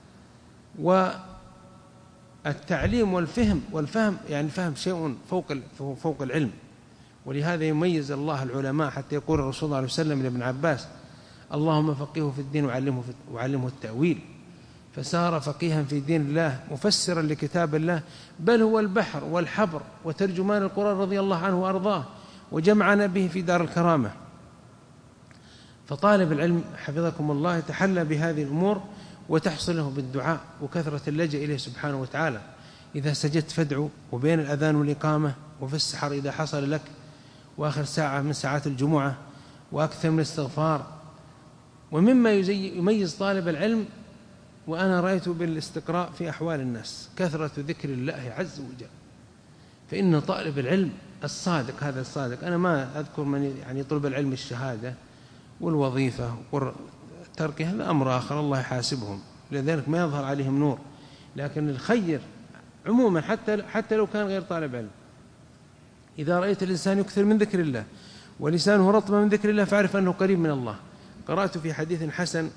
والتعليم والفهم يعني الفهم شيء فوق العلم. ولهذا يميز الله العلماء، حتى يقول الرسول صلى الله عليه وسلم لابن عباس اللهم فقهه في الدين وعلمه التأويل. فصار فقيها في دين الله، مفسرا لكتاب الله، بل هو البحر والحبر وترجمان القرآن رضي الله عنه وأرضاه، وجمعنا به في دار الكرامة. فطالب العلم حفظكم الله يتحلى بهذه الأمور، وتحصل له بالدعاء وكثرة اللجأ إليه سبحانه وتعالى. إذا سجدت فادعو، وبين الأذان والإقامة، وفي السحر إذا حصل لك، وآخر ساعة من ساعات الجمعة، وأكثر من الاستغفار. ومما يميز طالب العلم، وأنا رأيت بالاستقراء في أحوال الناس، كثرة ذكر الله عز وجل. فإن طالب العلم الصادق، هذا الصادق، أنا ما أذكر من يعني يطلب العلم الشهادة والوظيفة وتركها، هذا أمر آخر الله يحاسبهم، لذلك ما يظهر عليهم نور. لكن الخير عموما حتى لو كان غير طالب علم، إذا رأيت الإنسان يكثر من ذكر الله ولسانه رطب من ذكر الله فاعرف أنه قريب من الله. قرأت في حديث حسن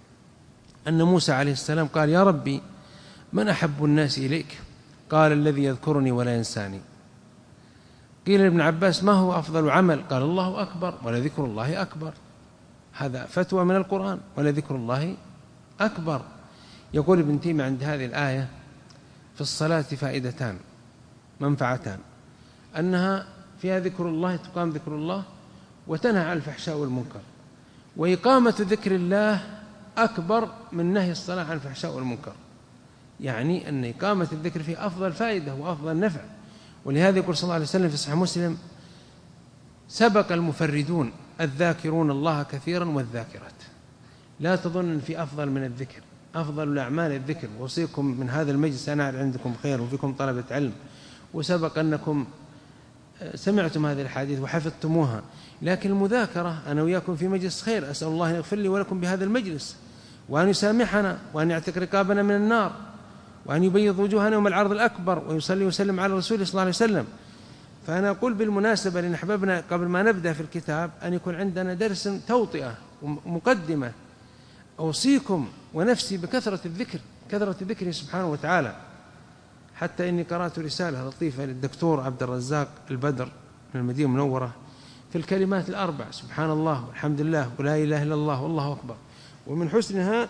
أن موسى عليه السلام قال: يا ربي من أحب الناس إليك؟ قال: الذي يذكرني ولا ينساني. قيل لابن عباس: ما هو أفضل عمل؟ قال: الله أكبر ولذكر الله أكبر. هذا فتوى من القرآن، ولذكر الله أكبر. يقول ابن تيمية عند هذه الآية: في الصلاة فائدتان منفعتان، أنها فيها ذكر الله، تقام ذكر الله وتنهى عن الفحشاء والمنكر، وإقامة ذكر الله أكبر من نهي الصلاة عن الفحشاء والمنكر، يعني أن إقامة الذكر فيه أفضل فائدة وأفضل نفع. ولهذا يقول صلى الله عليه وسلم في صحيح مسلم: سبق المفردون الذاكرون الله كثيرا والذاكرات. لا تظن أن في أفضل من الذكر، أفضل الأعمال الذكر. وصيكم من هذا المجلس، أنا عندكم خير وفيكم طلبة علم، وسبق أنكم سمعتم هذه الحديث وحفظتموها، لكن المذاكرة أنا وياكم في مجلس خير. أسأل الله أن يغفر لي ولكم بهذا المجلس، وأن يسامحنا، وأن يعتق رقابنا من النار، وأن يبيض وجوهنا يوم العرض الأكبر، ويصلي وسلم على رسوله صلى الله عليه وسلم. فأنا أقول بالمناسبة لأحبابنا قبل ما نبدأ في الكتاب أن يكون عندنا درس توطئة ومقدمة. أوصيكم ونفسي بكثرة الذكر، كثرة ذكره سبحانه وتعالى. حتى إني قرأت رسالة لطيفة للدكتور عبد الرزاق البدر من المدينة المنورة في الكلمات الأربع: سبحان الله والحمد لله ولا إله إلا الله والله أكبر. ومن حسنها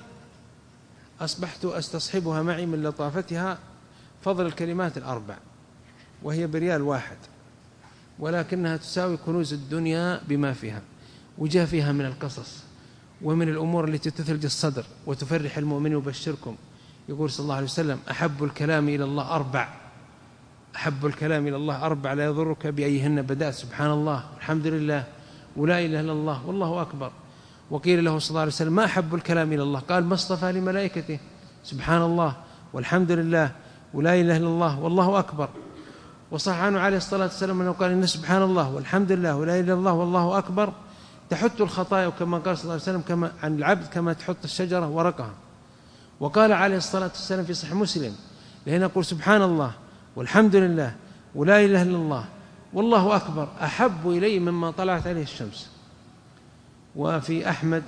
أصبحت أستصحبها معي من لطافتها فضل الكلمات الأربع، وهي بريال واحد، ولكنها تساوي كنوز الدنيا بما فيها. وجاء فيها من القصص ومن الأمور التي تثلج الصدر وتفرح المؤمن وبشركم. يقول صلى الله عليه وسلم: أحب الكلام إلى الله أربع، أحب الكلام إلى الله أربع لا يضرك بأيهن بدأت: سبحان الله والحمد لله ولا إله إلا الله والله أكبر. وقيل له صلى الله عليه وسلم: ما أحب الكلام إلى الله؟ قال: ما اصطفى لملائكته: سبحان الله والحمد لله ولا إله إلا الله والله أكبر. وصح عنه عليه الصلاة والسلام أنه قال: إن سبحان الله والحمد لله ولا إله إلا الله والله أكبر تحط الخطايا، كما قال صلى الله عليه وسلم كما عن العبد كما تحط الشجرة ورقها. وقال عليه الصلاة والسلام في صحيح مسلم: لأن أقول سبحان الله والحمد لله ولا إله إلا الله والله أكبر أحب إلي مما طلعت عليه الشمس. وفي أحمد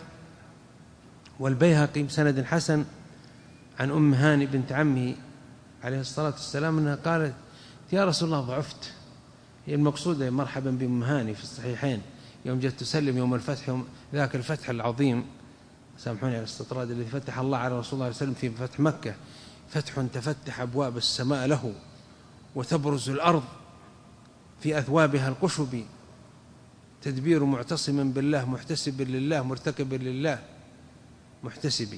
والبيهقي بسند حسن عن أم هاني بنت عمه عليه الصلاة والسلام أنها قالت: يا رسول الله ضعفت. هي المقصودة مرحبا بأم هاني في الصحيحين يوم جاءت تسلم يوم الفتح، يوم ذاك الفتح العظيم، سامحوني على الاستطراد، الذي فتح الله على رسول الله صلى الله عليه وسلم في فتح مكة، فتح تفتح أبواب السماء له وتبرز الأرض في أثوابها القشب، تدبير معتصم بالله محتسب لله مرتكب لله محتسبي.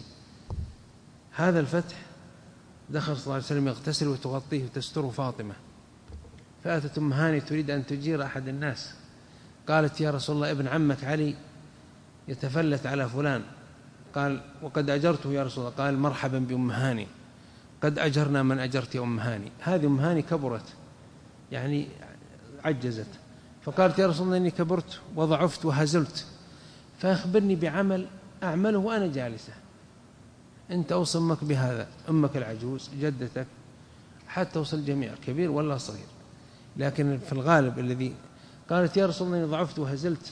هذا الفتح دخل صلى الله عليه وسلم يغتسل وتغطيه وتستره فاطمة، فأتت أم هاني تريد أن تجير أحد الناس، قالت: يا رسول الله ابن عمك علي يتفلت على فلان. قال: وقد أجرته يا رسول الله. قال: مرحبا بأم هاني، قد أجرنا من أجرت يا أم هاني. هذه أم هاني كبرت، يعني عجزت، فقالت: يا رسول الله إني كبرت وضعفت وهزلت، فأخبرني بعمل أعمله وأنا جالسة. أنت أوصى أمك بهذا، أمك العجوز جدتك، حتى وصل الجميع كبير ولا صغير، لكن في الغالب الذي قالت: يا رسول الله إني ضعفت وهزلت،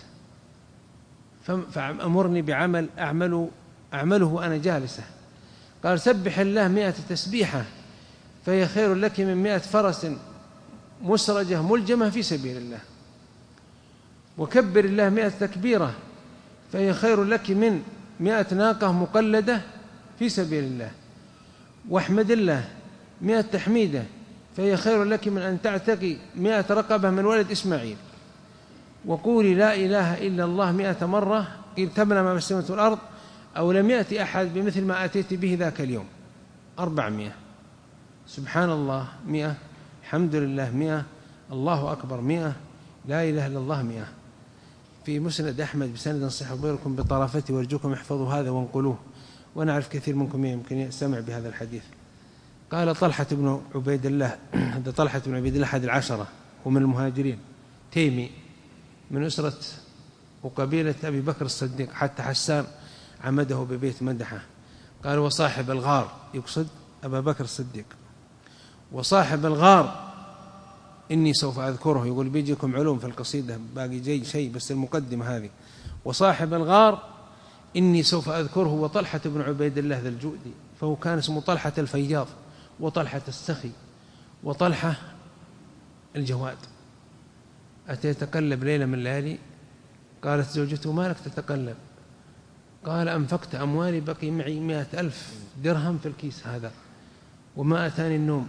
فأمرني بعمل أعمله وأنا جالسة. قال: سبح الله 100 تسبيحة فهي خير لك من 100 فرس مسرجة ملجمة في سبيل الله، وكبر الله 100 تكبيرة فهي خير لك من 100 ناقة مقلدة في سبيل الله، واحمد الله 100 تحميدة فهي خير لك من أن تعتقي 100 رقبة من ولد إسماعيل، وقولي لا إله إلا الله 100 مرة إن تمنى ما في السماوات والأرض أو لم يأتي أحد بمثل ما أتيت به ذاك اليوم. 400 سبحان الله 100 الحمد لله 100 الله أكبر 100 لا إله إلا الله 100. في مسند أحمد بسند صحيح أخبركم بطرافته وارجوكم احفظوا هذا وانقلوه، وأنا أعرف كثير منكم يمكن يستمع بهذا الحديث. قال طلحة بن عبيد الله، هذا طلحة بن عبيد الله أحد العشرة ومن المهاجرين، تيمي من أسرة وقبيلة أبي بكر الصديق، حتى حسان عمده ببيت مدحه. قال وصاحب الغار، يقصد أبا بكر الصديق. وصاحب الغار إني سوف أذكره، يقول بيجيكم علوم في القصيدة، باقي جاي شيء بس المقدمة هذه. وصاحب الغار إني سوف أذكره وطلحة بن عبيد الله ذا الجؤدي، فهو كان اسمه طلحة الفياض وطلحة السخي وطلحة الجواد. أتى يتقلب ليلة من الليالي، قالت زوجته ما لك تتقلب؟ قال أنفقت أموالي، بقي معي 100,000 درهم في الكيس هذا وما أتاني النوم،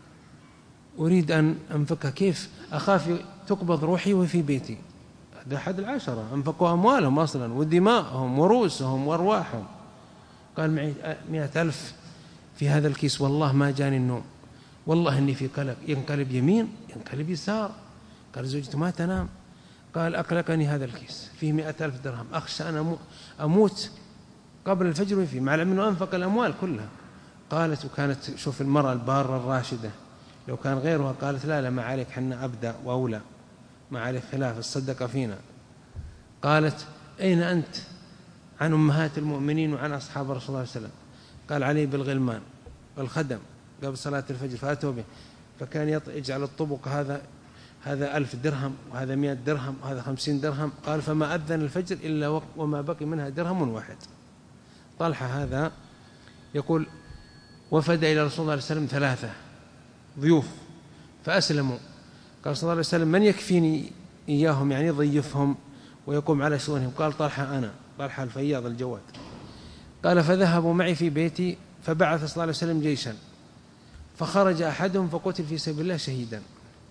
أريد أن أنفقها، كيف أخاف تقبض روحي وفي بيتي. هذا أحد العشرة أنفقوا أموالهم أصلا ودماءهم ورؤوسهم وأرواحهم. قال معي 100,000 في هذا الكيس، والله ما جاني النوم، والله إني في قلق، ينقلب يمين ينقلب يسار. قال زوجته ما تنام. قال أقلقني هذا الكيس فيه 100,000 درهم، أخشى أن أموت قبل الفجر فيه، مع العلم أنه أنفق الأموال كلها. قالت، وكانت شوف المرأة البارة الراشدة، لو كان غيرها قالت لا ما عليك، حنا أبدأ وأولى، ما عليك خلاف، الصدق فينا. قالت أين أنت عن أمهات المؤمنين وعن أصحاب رسول الله صلى الله عليه وسلم؟ قال علي بالغلمان والخدم قبل صلاة الفجر فأتوا به، فكان يجعل الطبق هذا 1000 درهم وهذا 100 درهم وهذا 50 درهم. قال فما أذن الفجر إلا وما بقي منها درهم واحد. طلحة هذا يقول وفد إلى رسول الله صلى الله عليه وسلم 3 ضيوف فأسلموا. قال صلى الله عليه وسلم من يكفيني إياهم، يعني ضيفهم ويقوم على شؤونهم؟ قال طلحة أنا، طلحة الفياض الجواد. قال فذهبوا معي في بيتي، فبعث صلى الله عليه وسلم جيشا، فخرج أحدهم فقتل في سبيل الله شهيدا،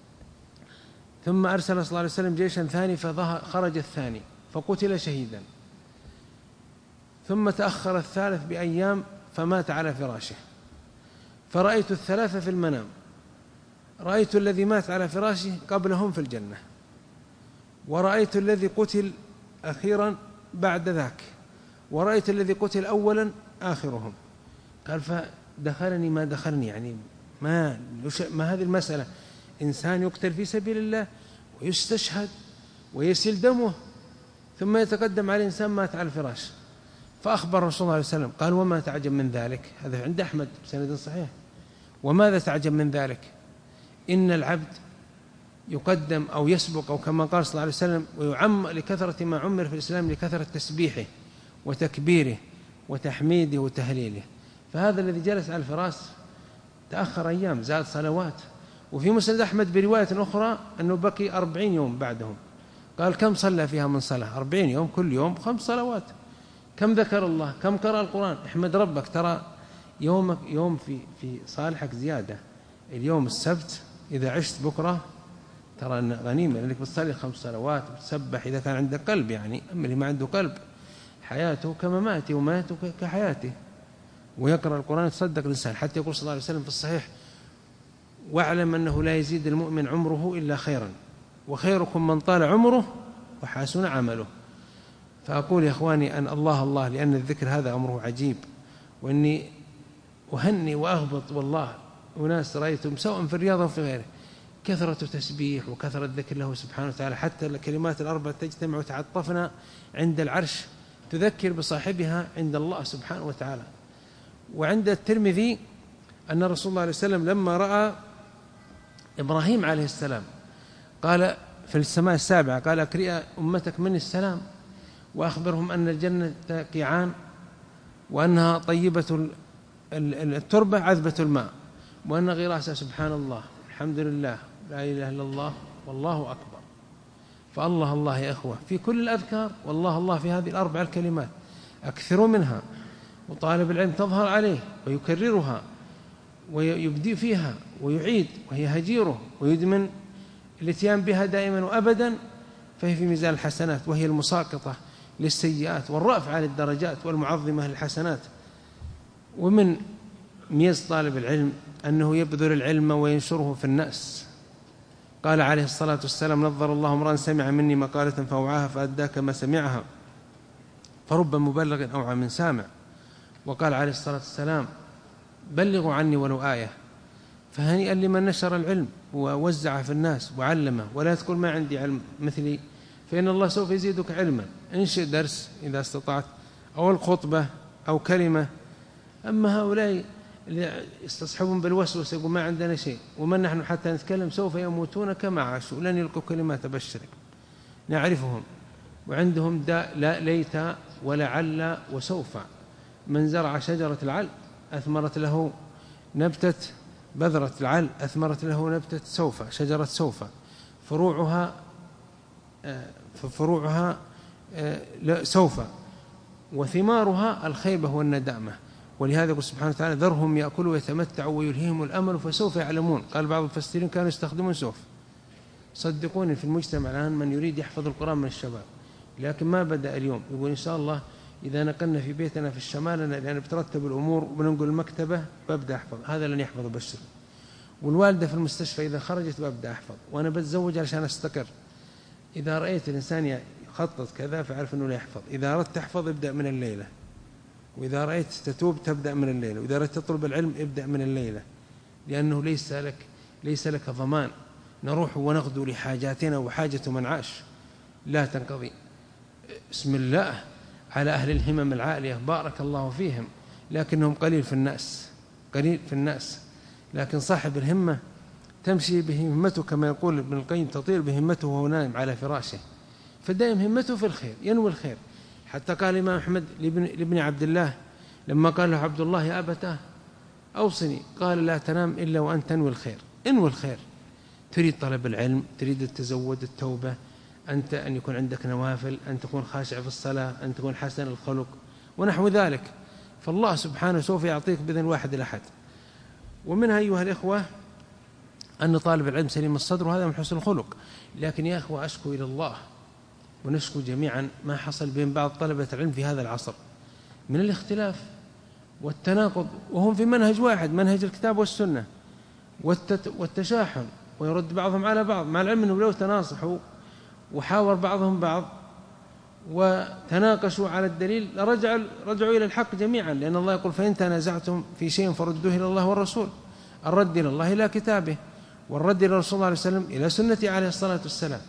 ثم أرسل صلى الله عليه وسلم جيشا ثاني فخرج الثاني فقتل شهيدا، ثم تأخر الثالث بأيام فمات على فراشه. فرأيت الثلاثة في المنام، رأيت الذي مات على فراشه قبلهم في الجنة، ورأيت الذي قتل أخيرا بعد ذاك، ورأيت الذي قتل أولا آخرهم. قال فدخلني ما دخلني، يعني ما هذه المسألة، إنسان يقتل في سبيل الله ويستشهد ويسيل دمه، ثم يتقدم على إنسان مات على الفراش. فأخبر رسول الله صلى الله عليه وسلم، قال وما تعجب من ذلك؟ هذا عند أحمد بسند صحيح. وماذا تعجب من ذلك؟ إن العبد يقدم أو يسبق، أو كما قال صلى الله عليه وسلم، ويعم لكثرة ما عمر في الإسلام لكثرة تسبيحه وتكبيره وتحميده وتهليله. فهذا الذي جلس على الفراس تأخر أيام، زاد صلوات. وفي مسند أحمد برواية أخرى أنه بقي 40 يوم بعدهم. قال كم صلى فيها من صلاة؟ 40 يوم، كل يوم 5 صلوات. كم ذكر الله؟ كم قرأ القرآن؟ احمد ربك، ترى يومك يوم في صالحك زيادة. اليوم السبت إذا عشت بكرة ترى غنيمة، لأنك بتصلي 5 صلوات وتسبح إذا كان عندك قلب، يعني أما اللي ما عنده قلب حياته كمماته وماته كحياته. ويقرأ القرآن يتصدق الإنسان، حتى يقول صلى الله عليه وسلم في الصحيح واعلم أنه لا يزيد المؤمن عمره إلا خيرا، وخيركم من طال عمره وحسن عمله. فأقول يا إخواني أن الله لأن الذكر هذا أمره عجيب، وإني أهني وأهبط والله وناس رأيتم سواء في الرياضة وفي غيره كثرة تسبيح وكثرة ذكر له سبحانه وتعالى، حتى الكلمات الأربع تجتمع وتعطفنا عند العرش تذكر بصاحبها عند الله سبحانه وتعالى. وعند الترمذي أن رسول الله عليه وسلم لما رأى إبراهيم عليه السلام قال في السماء السابعة، قال أقرئ أمتك مني السلام وأخبرهم أن الجنة قيعان، وأنها طيبة التربة عذبة الماء، وأن غراسها سبحان الله الحمد لله لا إله إلا الله والله أكبر. فالله يا أخوة في كل الأذكار، والله في هذه الأربع الكلمات أكثروا منها، وطالب العلم تظهر عليه ويكررها ويبدي فيها ويعيد، وهي هجيره، ويدمن الاتيان بها دائما وأبدا، فهي في ميزان الحسنات، وهي المساقطة للسيئات والرافعة للدرجات والمعظمة للحسنات. ومن ميز طالب العلم أنه يبذل العلم وينشره في الناس. قال عليه الصلاة والسلام: نظر الله امرأ سمع مني مقالة فوعاها فأدى كما سمعها، فرب مبلغ أوعى من سامع. وقال عليه الصلاة والسلام: بلغوا عني ولو آية. فهنيئا لمن نشر العلم ووزع في الناس وعلمه. ولا تقول ما عندي علم مثلي، فإن الله سوف يزيدك علما. انشئ درس إذا استطعت، أو الخطبة أو كلمة. أما هؤلاء اللي يستصحبون بالوسوسة يقول ما عندنا شيء، ومن نحن حتى نتكلم سوف يموتون كما عاشوا، لن يلقوا كلمات أبشرك. نعرفهم وعندهم داء لا ليت ولعل وسوف. من زرع شجرة العل أثمرت له نبتة بذرة العل، أثمرت له نبتة سوف، شجرة سوف، فروعها سوف، وثمارها الخيبة والندامة. ولهذا يقول سبحانه وتعالى: ذرهم يأكلوا ويتمتعوا ويلهيهم الأمل فسوف يعلمون. قال بعض المفسرين كانوا يستخدمون سوف. صدقوني في المجتمع الآن من يريد يحفظ القرآن من الشباب، لكن ما بدأ اليوم. يقول إن شاء الله إذا نقلنا في بيتنا في الشمال لأن بترتب الأمور وبننقل المكتبة ببدأ أحفظ. هذا لن يحفظ بشر. والوالدة في المستشفى إذا خرجت ببدأ أحفظ. وأنا بتزوج علشان أستقر. إذا رأيت الإنسان يخطط كذا فعرف أنه لا يحفظ. إذا أردت تحفظ ابدأ من الليلة، وإذا رأيت تتوب تبدأ من الليلة، وإذا أردت تطلب العلم ابدأ من الليلة، لأنه ليس لك ضمان. نروح ونغدو لحاجاتنا وحاجة من عاش لا تنقضي. بسم الله على أهل الهمم العالية، بارك الله فيهم، لكنهم قليل في الناس. لكن صاحب الهمة تمشي بهمته كما يقول ابن القيم: تطير بهمته وهو نائم على فراشه. فدائم همته في الخير، ينوي الخير. حتى قال الإمام أحمد لابن عبد الله لما قال له عبد الله: يا أبتاه أوصني، قال: لا تنام إلا وأنت تنوي الخير. انوي الخير. تريد طلب العلم، تريد التزود، التوبة، أنت أن يكون عندك نوافل، أن تكون خاشع في الصلاة، أن تكون حسن الخلق ونحو ذلك، فالله سبحانه سوف يعطيك بإذن الواحد الأحد. ومنها أيها الإخوة أن طالب العلم سليم الصدر، وهذا من حسن الخلق. لكن يا أخوة أشكو إلى الله ونشكو جميعا ما حصل بين بعض طلبة العلم في هذا العصر من الاختلاف والتناقض، وهم في منهج واحد، منهج الكتاب والسنة، والتشاحن، ويرد بعضهم على بعض، مع العلم أنه لو تناصحوا وحاور بعضهم بعض وتناقشوا على الدليل رجعوا إلى الحق جميعا. لأن الله يقول: فإن تنازعتم في شيء فردوه إلى الله والرسول. الرد إلى الله إلى كتابه، والرد إلى رسول الله عليه وسلم إلى سنته عليه الصلاة والسلام.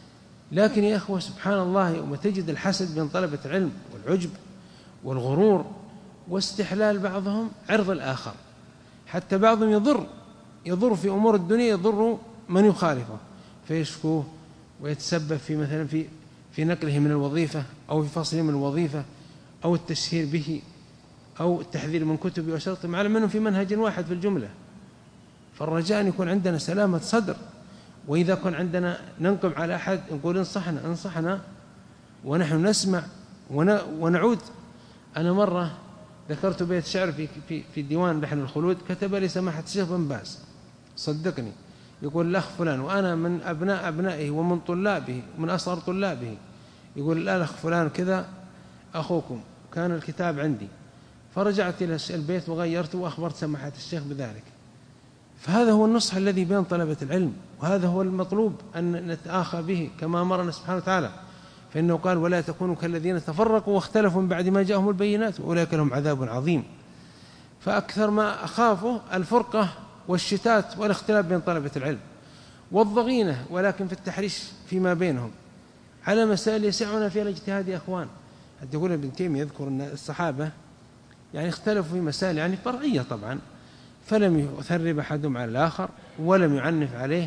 لكن يا أخوة سبحان الله، يوم تجد الحسد بين طلبة العلم والعجب والغرور واستحلال بعضهم عرض الآخر، حتى بعضهم يضر في أمور الدنيا، يضر من يخالفه فيشكوه ويتسبب في مثلا في نقله من الوظيفة، أو في فصله من الوظيفة، أو التشهير به، أو التحذير من كتبه وشرطه، مع أنه في منهج واحد في الجملة. فالرجاء أن يكون عندنا سلامة صدر، وإذا كن عندنا ننقم على أحد نقول انصحنا ونحن نسمع ونعود. أنا مرة ذكرت بيت شعر في ديوان لحن الخلود، كتب لي سماحة الشيخ بن باز، صدقني، يقول: الأخ فلان، وأنا من أبنائه ومن طلابه، من أصغر طلابه، يقول: الأخ فلان كذا أخوكم، كان الكتاب عندي، فرجعت إلى البيت وغيرته وأخبرت سماحة الشيخ بذلك. فهذا هو النصح الذي بين طلبة العلم، وهذا هو المطلوب أن نتآخى به كما أمرنا سبحانه وتعالى. فإنه قال: ولا تكونوا كالذين تفرقوا واختلفوا من بعد ما جاءهم البينات وأولئك لهم عذاب عظيم. فأكثر ما أخافه الفرقة والشتات والاختلاف بين طلبة العلم والضغينة، ولكن في التحريش فيما بينهم على مسائل يسعنا فيها الاجتهاد يا أخوان. حتى يقول ابن تيمية يذكر أن الصحابة يعني اختلفوا في مسائل يعني فرعية طبعا، فلم يثرب أحدهم على الآخر ولم يعنف عليه،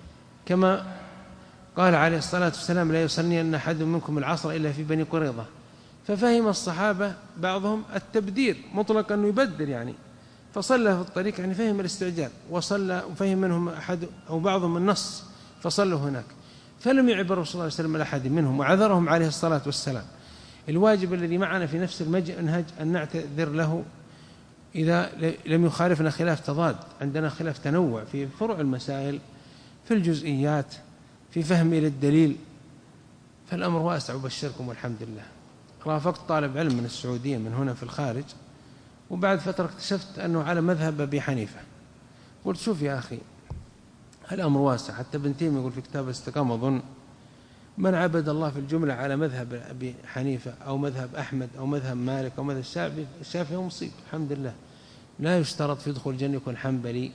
كما قال عليه الصلاة والسلام: لا يصلين أحد منكم العصر إلا في بني قريظة. ففهم الصحابة بعضهم التبدير مطلقا أنه يبدر يعني، فصلى في الطريق يعني فهم الاستعجال، وفهم منهم أحد أو بعضهم النص فصلوا هناك، فلم يعبر الرسول صلى الله عليه وسلم لأحد منهم وعذرهم عليه الصلاة والسلام. الواجب الذي معنا في نفس المنهج أن نعتذر له إذا لم يخالفنا خلاف تضاد، عندنا خلاف تنوع في فروع المسائل، في الجزئيات، في فهم إلى الدليل، فالأمر واسع وبشركم والحمد لله. رافقت طالب علم من السعودية من هنا في الخارج، وبعد فترة اكتشفت أنه على مذهب أبي حنيفة. قلت: شوف يا أخي، الأمر واسع. حتى ابن تيمية يقول في كتاب الاستقامة أظن: من عبد الله في الجملة على مذهب أبي حنيفة أو مذهب أحمد أو مذهب مالك أو مذهب الشافعي مصيب، الحمد لله. لا يشترط في دخول الجنة يكون حنبلي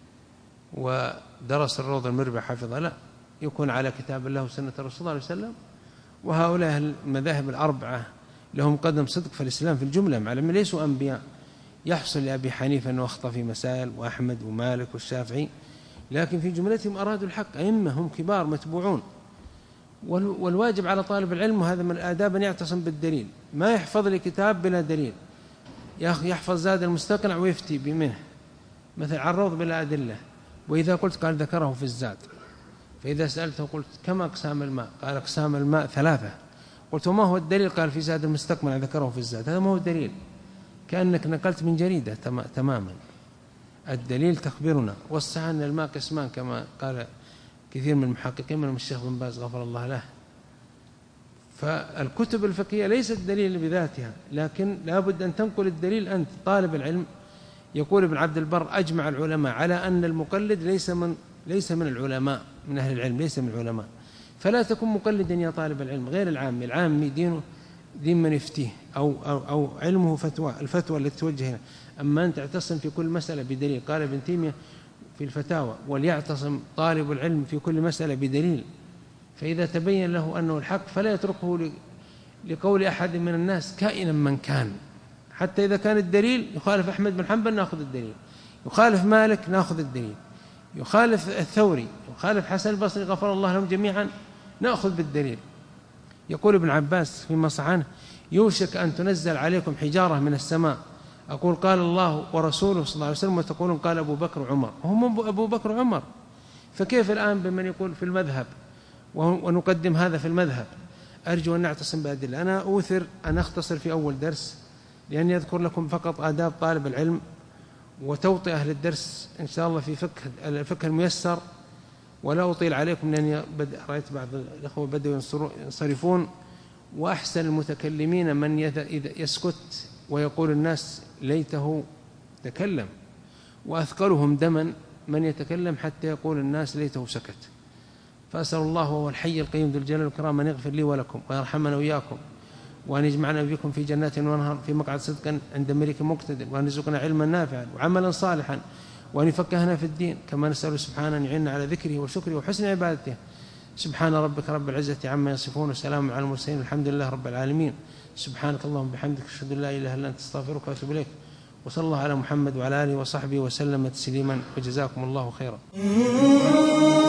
ودرس الروض المربع حفظه، لا، يكون على كتاب الله وسنة الرسول صلى الله عليه وسلم. وهؤلاء المذاهب الأربعة لهم قدم صدق في الإسلام في الجملة، معلم ليسوا أنبياء. يحصل لأبي حنيفة أنه أخطأ في مسائل، وأحمد ومالك والشافعي، لكن في جملتهم أرادوا الحق، أئمة هم كبار متبوعون. والواجب على طالب العلم، وهذا من الآداب، أن يعتصم بالدليل، ما يحفظ لي كتاب بلا دليل. يحفظ زاد المستقنع ويفتي بمنه، مثل عرض بلا أدلة. وإذا قلت قال ذكره في الزاد، فإذا سألته قلت كم أقسام الماء؟ قال أقسام الماء 3. قلت وما هو الدليل؟ قال في زاد المستقنع ذكره في الزاد. هذا ما هو دليل، كأنك نقلت من جريدة تماما. الدليل تخبرنا. والصحيح أن الماء قسمان كما قال كثير من المحققين، منهم الشيخ بن باز غفر الله له. فالكتب الفقهية ليست دليل بذاتها، لكن لا بد أن تنقل الدليل أنت طالب العلم. يقول ابن عبد البر: أجمع العلماء على أن المقلد ليس من العلماء، من أهل العلم، ليس من العلماء. فلا تكن مقلدا يا طالب العلم، غير العامي. العامي دين من يفتيه أو علمه الفتوى التي توجه هنا. أما أن تعتصم في كل مسألة بدليل. قال ابن تيمية في الفتاوى: وليعتصم طالب العلم في كل مسألة بدليل، فإذا تبين له أنه الحق فلا يتركه لقول أحد من الناس كائنا من كان. حتى إذا كان الدليل يخالف أحمد بن حنبل نأخذ الدليل، يخالف مالك نأخذ الدليل، يخالف الثوري، يخالف حسن البصري غفر الله لهم جميعا، نأخذ بالدليل. يقول ابن عباس فيما صح عنه: يوشك أن تنزل عليكم حجارة من السماء، أقول قال الله ورسوله صلى الله عليه وسلم، وتقولون قال أبو بكر وعمر. وهم أبو بكر وعمر، فكيف الآن بمن يقول في المذهب ونقدم هذا في المذهب؟ أرجو أن نعتصم بأدلة. أنا أوثر أن أختصر في أول درس، لأني أذكر لكم فقط آداب طالب العلم وتوطئة أهل الدرس إن شاء الله في الفقه الميسر، ولا أطيل عليكم، لأني رأيت بعض الأخوة بدأوا ينصرفون. وأحسن المتكلمين من يسكت ويقول الناس ليته تكلم، وأثقلهم دما من يتكلم حتى يقول الناس ليته سكت. فأسأل الله وهو الحي القيوم ذو الجلال والإكرام أن يغفر لي ولكم ويرحمنا وإياكم، وأن يجمعنا بكم في جنات ونهر في مقعد صدق عند ملك مقتدر، وأن يرزقنا علما نافعا وعملا صالحا، وأن يفقهنا في الدين. كما نسأل سبحانه أن يعيننا على ذكره وشكره وحسن عبادته. سبحان ربك رب العزة عما يصفون، وسلام على المرسلين، الحمد لله رب العالمين. سبحانك اللهم وبحمدك، أشهد أن لا إله إلا أنت، أستغفرك وأتوب إليك. وصلى الله على محمد وعلى آله وصحبه وسلم تسليما، وجزاكم الله خيرا.